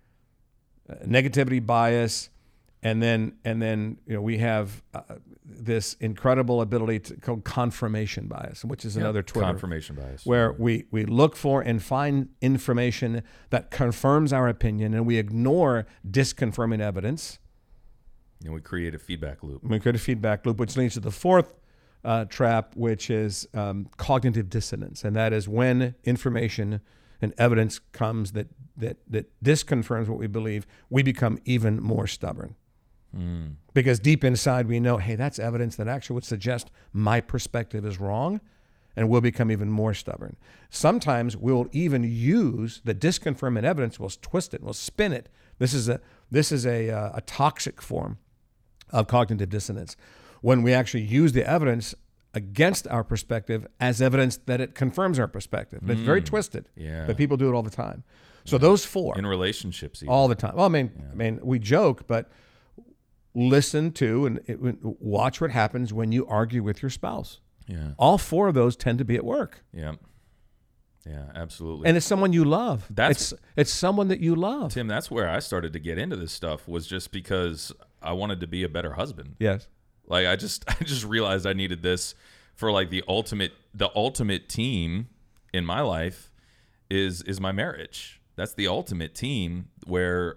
negativity bias, and then we have this incredible ability called confirmation bias, which is another Twitter confirmation bias, where we look for and find information that confirms our opinion, and we ignore disconfirming evidence. And we create a feedback loop. Which leads to the fourth trap, which is cognitive dissonance. And that is when information and evidence comes that disconfirms what we believe, we become even more stubborn. Because deep inside we know, hey, that's evidence that actually would suggest my perspective is wrong, and we'll become even more stubborn. Sometimes we'll even use the disconfirming evidence, we'll twist it, we'll spin it. This is a toxic form of cognitive dissonance, when we actually use the evidence against our perspective as evidence that it confirms our perspective. It's very twisted, but people do it all the time. So those four. In relationships even. All the time. Well, I mean, we joke, but listen to and watch what happens when you argue with your spouse. Yeah. All four of those tend to be at work. Yeah. Yeah, absolutely. And it's someone you love. It's someone that you love. Tim, that's where I started to get into this stuff, was just because I wanted to be a better husband. Yes. Like I just realized I needed this for like the ultimate team in my life is my marriage. That's the ultimate team where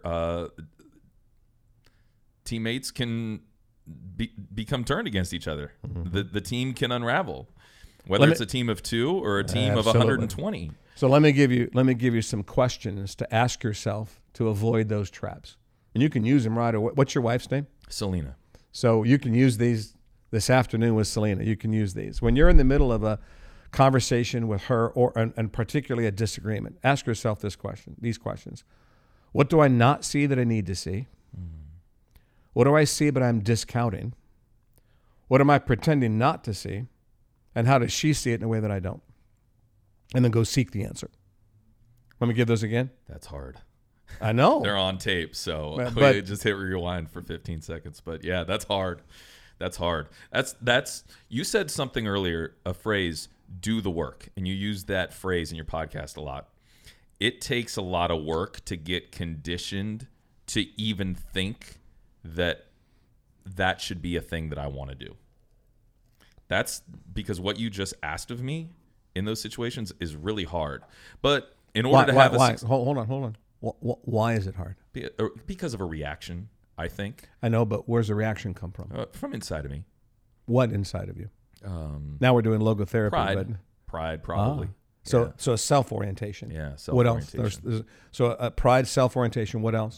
teammates can become turned against each other. The team can unravel. Whether it's a team of 2 or a team of 120. So let me give you some questions to ask yourself to avoid those traps. And you can use them right away. What's your wife's name? Selena. So you can use these this afternoon with Selena. You can use these. When you're in the middle of a conversation with her, and particularly a disagreement, ask yourself these questions. What do I not see that I need to see? What do I see but I'm discounting? What am I pretending not to see? And how does she see it in a way that I don't? And then go seek the answer. Let me give those again. That's hard. I know. They're on tape, so we just hit rewind for 15 seconds. But yeah, that's hard. That's hard. That's you said something earlier, a phrase, do the work. And you use that phrase in your podcast a lot. It takes a lot of work to get conditioned to even think that should be a thing that I want to do. That's because what you just asked of me in those situations is really hard. But in order to have hold on. Why is it hard? Because of a reaction, I think. I know, but where's the reaction come from? From inside of me. What inside of you? Now we're doing logotherapy. Pride, probably. So self-orientation. Yeah, What else? self-orientation. Pride, self-orientation. What else?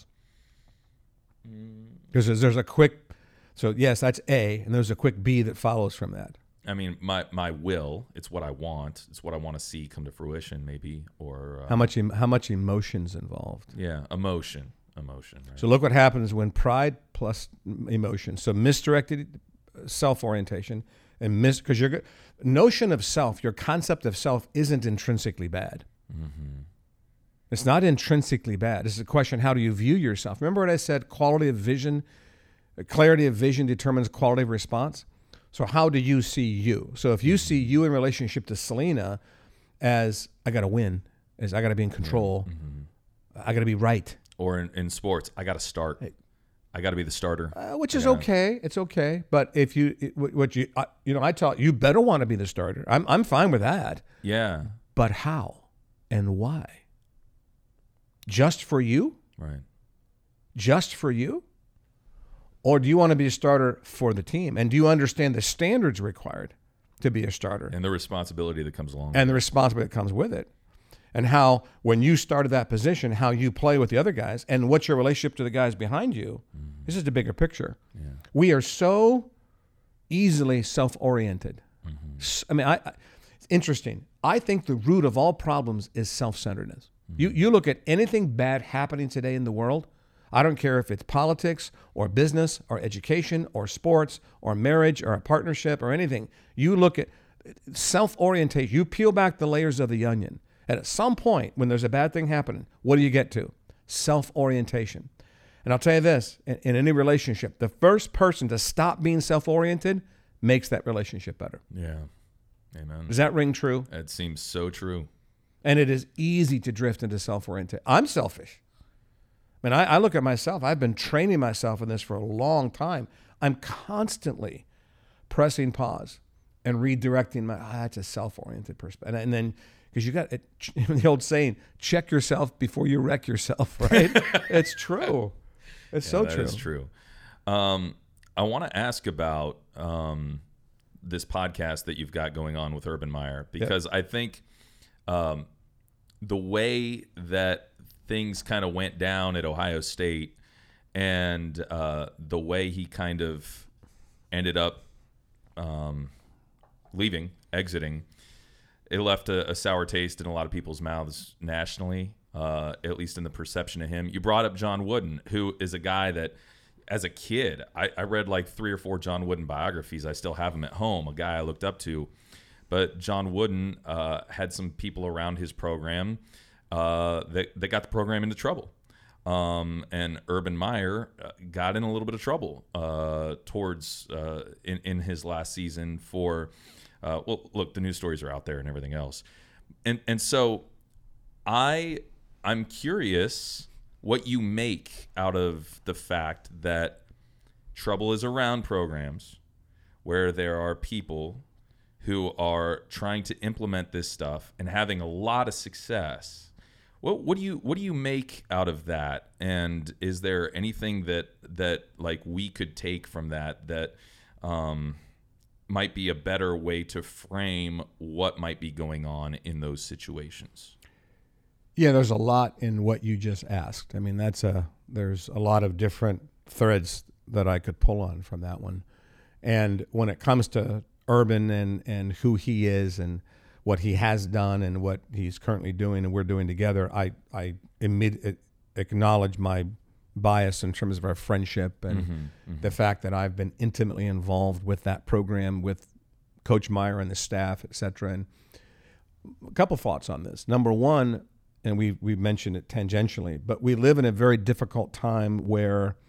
Because there's a quick. So yes, that's A, and there's a quick B that follows from that. I mean, my will. It's what I want. It's what I want to see come to fruition, maybe. Or how much emotion's involved? Yeah, emotion. Right? So look what happens when pride plus emotion. So misdirected self-orientation and because your notion of self, your concept of self, isn't intrinsically bad. Mm-hmm. It's not intrinsically bad. This is a question: how do you view yourself? Remember what I said? Quality of vision, clarity of vision determines quality of response. So how do you see you? So if you see you in relationship to Selena as I got to win, as I got to be in control, I got to be right. Or in sports, I got to start. I got to be the starter. Which is okay. It's okay. But if I taught you better want to be the starter. I'm fine with that. Yeah. But how and why? Just for you? Right. Just for you? Or do you want to be a starter for the team? And do you understand the standards required to be a starter? And the responsibility that comes along. And the responsibility that comes with it. And how, when you started that position, how you play with the other guys and what's your relationship to the guys behind you. This is the bigger picture. Yeah. We are so easily self-oriented. I mean, it's interesting. I think the root of all problems is self-centeredness. You look at anything bad happening today in the world, I don't care if it's politics or business or education or sports or marriage or a partnership or anything. You look at self-orientation. You peel back the layers of the onion. And at some point, when there's a bad thing happening, what do you get to? Self-orientation. And I'll tell you this, in any relationship, the first person to stop being self-oriented makes that relationship better. Yeah. Amen. Does that ring true? It seems so true. And it is easy to drift into self-oriented. I'm selfish. I mean, I look at myself. I've been training myself in this for a long time. I'm constantly pressing pause and redirecting that's a self-oriented perspective. And then, because you got the old saying, check yourself before you wreck yourself, right? It's true. It's so true. That is true. I want to ask about this podcast that you've got going on with Urban Meyer, because I think the way that things kind of went down at Ohio State and the way he kind of ended up exiting, it left a sour taste in a lot of people's mouths nationally, at least in the perception of him. You brought up John Wooden, who is a guy that, as a kid, I read like 3 or 4 John Wooden biographies. I still have them at home, a guy I looked up to. But John Wooden had some people around his program that got the program into trouble. And Urban Meyer got in a little bit of trouble towards in his last season for, well, look, the news stories are out there and everything else. And so I'm curious what you make out of the fact that trouble is around programs where there are people who are trying to implement this stuff and having a lot of success. What do you make out of that? And is there anything that like we could take from that might be a better way to frame what might be going on in those situations? Yeah, there's a lot in what you just asked. I mean, there's a lot of different threads that I could pull on from that one. And when it comes to Urban and who he is and what he has done and what he's currently doing and we're doing together, I immediately acknowledge my bias in terms of our friendship and the fact that I've been intimately involved with that program, with Coach Meyer and the staff, et cetera. And a couple thoughts on this. Number one, and we mentioned it tangentially, but we live in a very difficult time where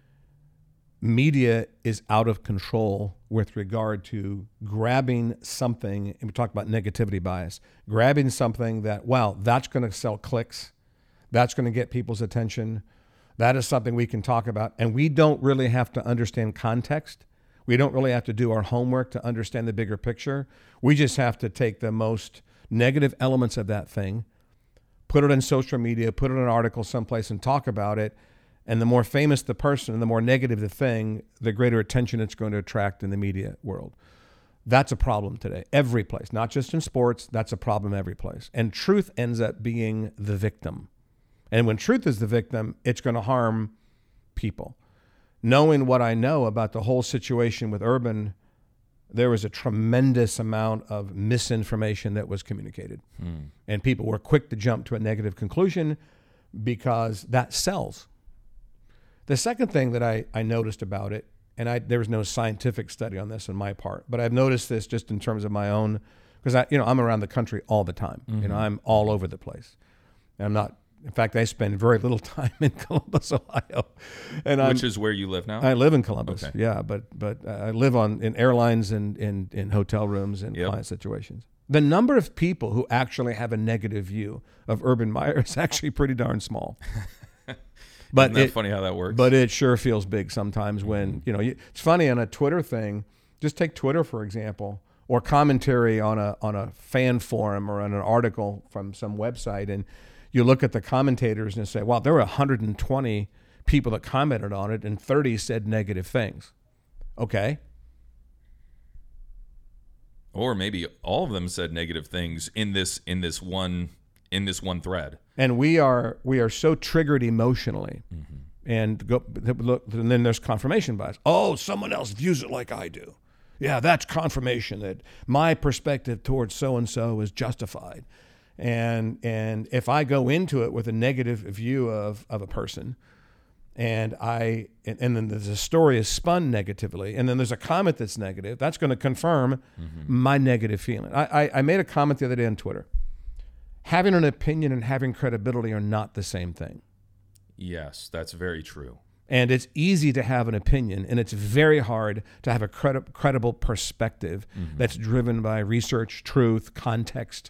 media is out of control with regard to grabbing something, and we talk about negativity bias, grabbing something that, wow, that's going to sell clicks, that's going to get people's attention, that is something we can talk about, and we don't really have to understand context. We don't really have to do our homework to understand the bigger picture. We just have to take the most negative elements of that thing, put it in social media, put it in an article someplace and talk about it, And the more famous the person and the more negative the thing, the greater attention it's going to attract in the media world. That's a problem today. Every place, not just in sports, that's a problem every place. And truth ends up being the victim. And when truth is the victim, it's going to harm people. Knowing what I know about the whole situation with Urban, there was a tremendous amount of misinformation that was communicated. And people were quick to jump to a negative conclusion because that sells. The second thing that I noticed about it, and there was no scientific study on this on my part, but I've noticed this just in terms of my own, because I'm around the country all the time. I'm all over the place. And I'm not, in fact, I spend very little time in Columbus, Ohio. Which is where you live now? I live in Columbus, okay. yeah, but I live in airlines and in hotel rooms and client situations. The number of people who actually have a negative view of Urban Meyer is actually pretty darn small. But Isn't that funny how that works? But it sure feels big sometimes when, it's funny on a Twitter thing, just take Twitter, for example, or commentary on a fan forum or on an article from some website, and you look at the commentators and say, wow, there were 120 people that commented on it and 30 said negative things. Okay. Or maybe all of them said negative things in this one thread. And we are so triggered emotionally, and then there's confirmation bias. Oh, someone else views it like I do. Yeah, that's confirmation that my perspective towards so and so is justified. And if I go into it with a negative view of a person, and then the story is spun negatively, and then there's a comment that's negative, that's going to confirm my negative feeling. I made a comment the other day on Twitter. Having an opinion and having credibility are not the same thing. Yes, that's very true. And it's easy to have an opinion, and it's very hard to have a credible perspective that's driven by research, truth, context,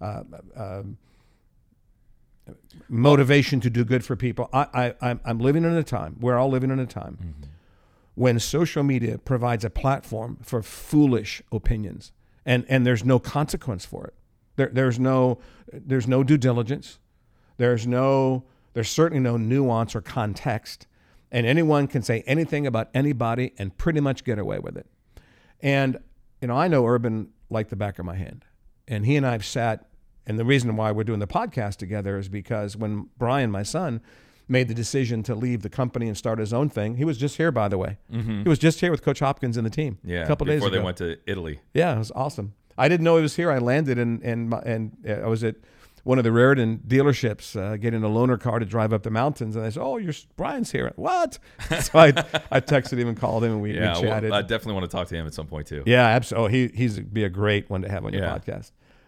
motivation to do good for people. I'm living in a time, we're all living in a time, when social media provides a platform for foolish opinions, and there's no consequence for it. There's no due diligence. There's certainly no nuance or context, and anyone can say anything about anybody and pretty much get away with it. And I know Urban like the back of my hand, and he and I've sat. And the reason why we're doing the podcast together is because when Brian, my son, made the decision to leave the company and start his own thing, he was just here, by the way. He was just here with Coach Hopkins and the team a couple days ago. Before they went to Italy. Yeah, it was awesome. I didn't know he was here. I landed and I was at one of the Raritan dealerships getting a loaner car to drive up the mountains. And I said, oh, Brian's here. What? So I texted him and called him, and we chatted. Well, I definitely want to talk to him at some point too. Yeah, absolutely. He'd be a great one to have on your podcast.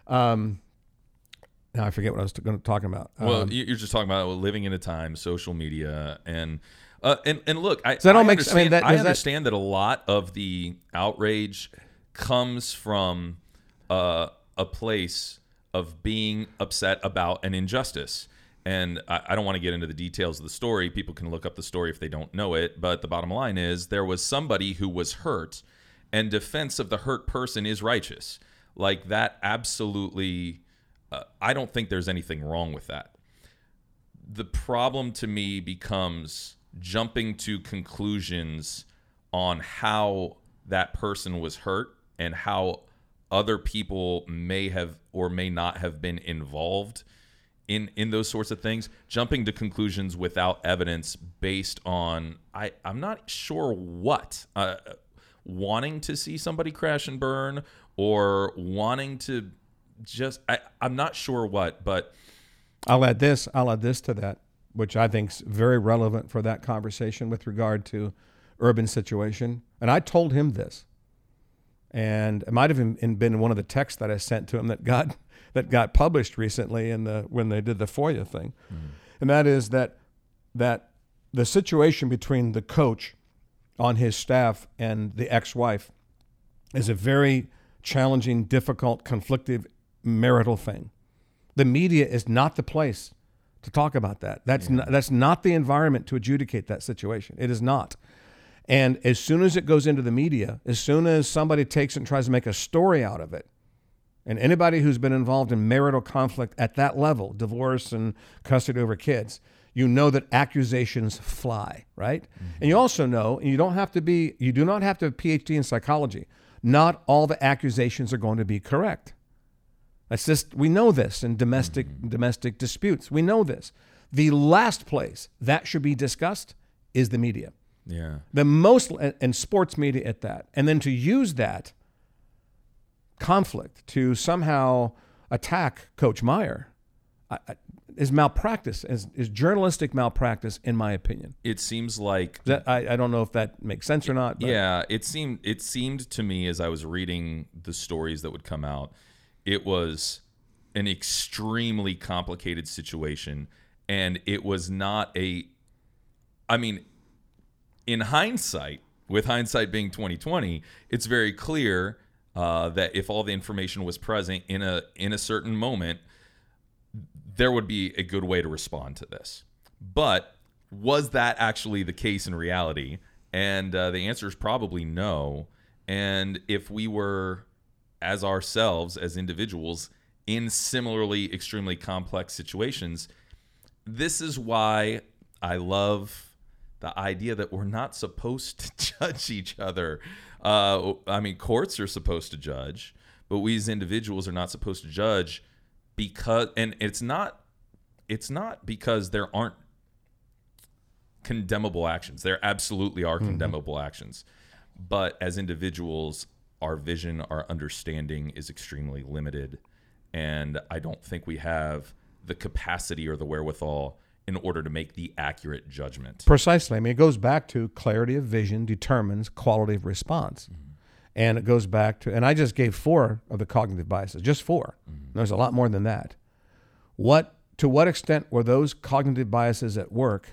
Now I forget what I was going to talk about. Well, you're just talking about living in a time, social media, and look, I understand that a lot of the outrage comes from a place of being upset about an injustice. And I don't want to get into the details of the story. People can look up the story if they don't know it. But the bottom line is there was somebody who was hurt, and defense of the hurt person is righteous. Like that, absolutely. I don't think there's anything wrong with that. The problem to me becomes jumping to conclusions on how that person was hurt and how other people may have or may not have been involved in those sorts of things. Jumping to conclusions without evidence based on, I'm not sure what, wanting to see somebody crash and burn or wanting to I'm not sure what, but I'll add this to that, which I think is very relevant for that conversation with regard to Urban's situation. And I told him this, and it might have been one of the texts that I sent to him that got published recently when they did the FOIA thing. And that is that the situation between the coach on his staff and the ex-wife is a very challenging, difficult, conflictive marital thing. The media is not the place to talk about that. That's not the environment to adjudicate that situation. It is not. And as soon as it goes into the media, as soon as somebody takes it and tries to make a story out of it, and anybody who's been involved in marital conflict at that level, divorce and custody over kids, You know that accusations fly, right? And you also know, and you do not have to have a PhD in psychology. Not all the accusations are going to be correct. That's just, we know this in domestic disputes. We know this. The last place that should be discussed is the media. Yeah. The most, and sports media at that. And then to use that conflict to somehow attack Coach Meyer is malpractice, is journalistic malpractice, in my opinion. It seems like I don't know if that makes sense or not. But. Yeah, it seemed to me as I was reading the stories that would come out, it was an extremely complicated situation, and it was not in hindsight, with hindsight being 2020, it's very clear that if all the information was present in a certain moment, there would be a good way to respond to this. But was that actually the case in reality? And the answer is probably no. And if we were, as ourselves, as individuals, in similarly extremely complex situations, this is why I love the idea that we're not supposed to judge each other. Courts are supposed to judge, but we as individuals are not supposed to judge because, and it's not because there aren't condemnable actions. There absolutely are condemnable actions. But as individuals, our vision, our understanding is extremely limited. And I don't think we have the capacity or the wherewithal in order to make the accurate judgment. Precisely. I mean, it goes back to clarity of vision determines quality of response. And it goes back to, and I just gave 4 of the cognitive biases, just 4. There's a lot more than that. To what extent were those cognitive biases at work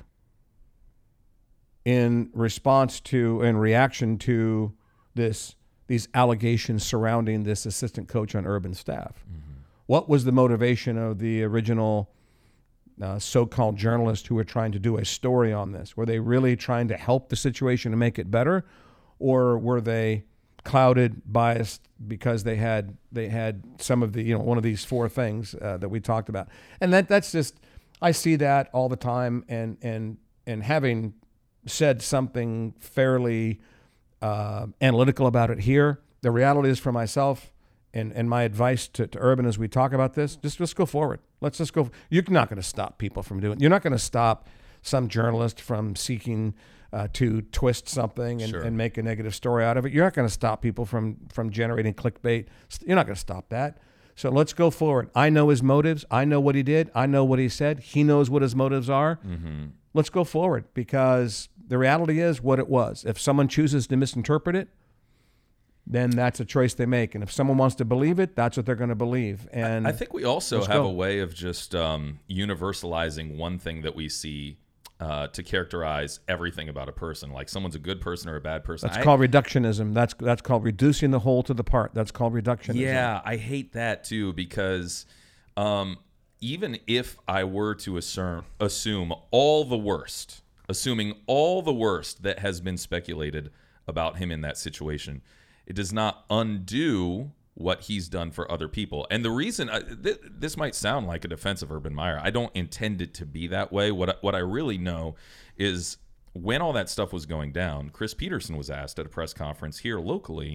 in response to, in reaction to these allegations surrounding this assistant coach on Urban staff? What was the motivation of the original so-called journalists who were trying to do a story on this? Were they really trying to help the situation and make it better, or were they clouded, biased because they had some of the, one of these 4 things that we talked about? And that's just, I see that all the time. And having said something fairly analytical about it here, the reality is for myself, and my advice to Urban as we talk about this, just go forward. Let's just go. You're not going to stop people from doing it. You're not going to stop some journalist from seeking to twist something and make a negative story out of it. You're not going to stop people from generating clickbait. You're not going to stop that. So let's go forward. I know his motives. I know what he did. I know what he said. He knows what his motives are. Let's go forward, because the reality is what it was. If someone chooses to misinterpret it, then that's a choice they make. And if someone wants to believe it, that's what they're going to believe. And I think we also have a way of just universalizing one thing that we see to characterize everything about a person. Like someone's a good person or a bad person. That's called reductionism. That's called reducing the whole to the part. That's called reductionism. Yeah, I hate that too, because even if I were to assume all the worst, assuming all the worst that has been speculated about him in that situation, it does not undo what he's done for other people. And the reason, this might sound like a defense of Urban Meyer. I don't intend it to be that way. What I really know is when all that stuff was going down, Chris Peterson was asked at a press conference here locally,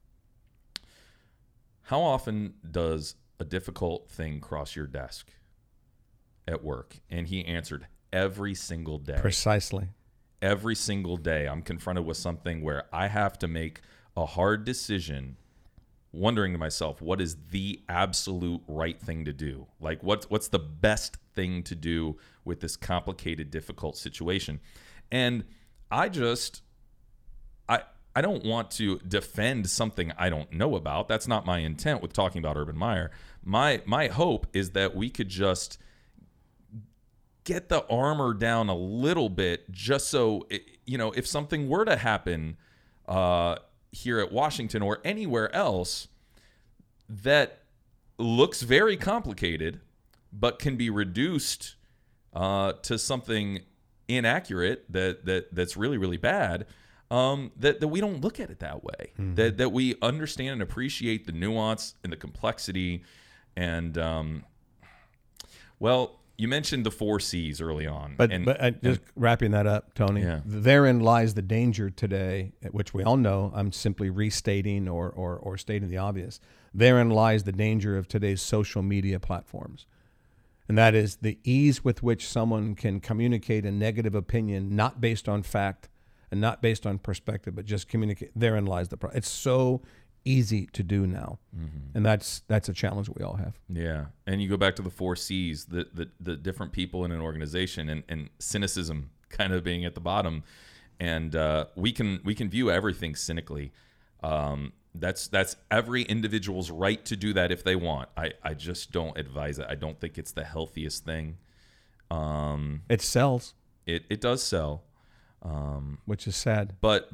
how often does a difficult thing cross your desk at work? And he answered, every single day. Precisely. Every single day I'm confronted with something where I have to make a hard decision, wondering to myself, what is the absolute right thing to do? Like, what's the best thing to do with this complicated, difficult situation? And I don't want to defend something I don't know about. That's not my intent with talking about Urban Meyer. My hope is that we could just get the armor down a little bit, just so, if something were to happen here at Washington or anywhere else that looks very complicated but can be reduced to something inaccurate that's really, really bad, that we don't look at it that way, that we understand and appreciate the nuance and the complexity. And You mentioned the 4 C's early on. But just wrapping that up, Tony, Yeah. therein lies the danger today, which we all know. I'm simply restating or stating the obvious. Therein lies the danger of today's social media platforms. And that is the ease with which someone can communicate a negative opinion, not based on fact and not based on perspective, but just communicate. Therein lies the problem. It's so easy to do now. And that's a challenge we all have. Yeah. And you go back to the 4 C's, the different people in an organization, and cynicism kind of being at the bottom. And we can view everything cynically. That's every individual's right to do that if they want. I just don't advise it. I don't think it's the healthiest thing. It sells, It does sell. which is sad. But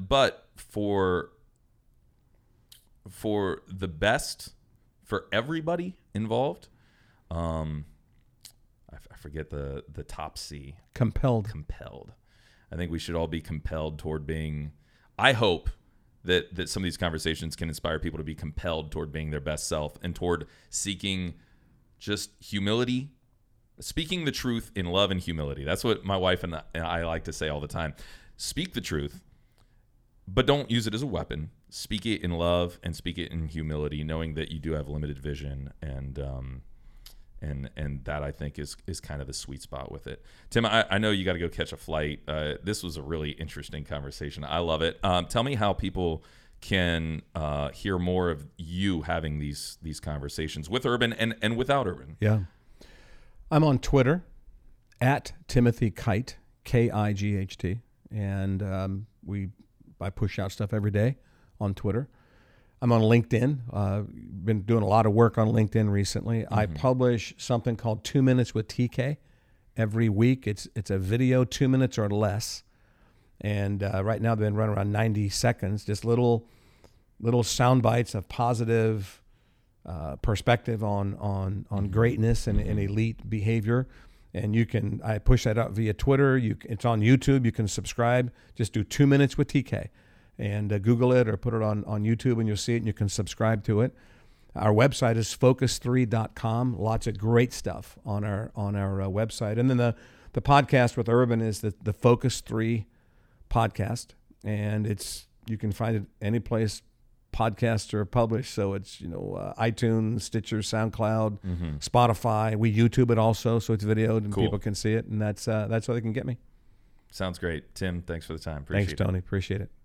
for the best, for everybody involved, I forget the top C. Compelled. I think we should all be compelled toward being. I hope that some of these conversations can inspire people to be compelled toward being their best self and toward seeking just humility, speaking the truth in love and humility. That's what my wife and I like to say all the time. Speak the truth, but don't use it as a weapon. Speak it in love and speak it in humility, knowing that you do have limited vision, and that I think is kind of the sweet spot with it. Tim, I know you got to go catch a flight. This was a really interesting conversation. I love it. Tell me how people can hear more of you having these conversations with Urban and without Urban. Yeah. I'm on Twitter at Timothy Kite, Kight. And I push out stuff every day on Twitter. I'm on LinkedIn. Been doing a lot of work on LinkedIn recently. I publish something called 2 Minutes with TK every week. It's a video, 2 minutes or less. And right now they've been running around 90 seconds, just little sound bites of positive perspective on greatness and elite behavior. And I push that out via Twitter. It's on YouTube. You can subscribe. Just do 2 Minutes with TK. And Google it or put it on YouTube and you'll see it and you can subscribe to it. Our website is focus3.com. Lots of great stuff on our website. And then the podcast with Urban is the Focus 3 podcast. And you can find it any place podcasts are published. So it's, iTunes, Stitcher, SoundCloud, Spotify. We YouTube it also, so it's videoed and people can see it. And that's how they can get me. Sounds great. Tim, thanks for the time. Appreciate it. Thanks, Tony. Appreciate it.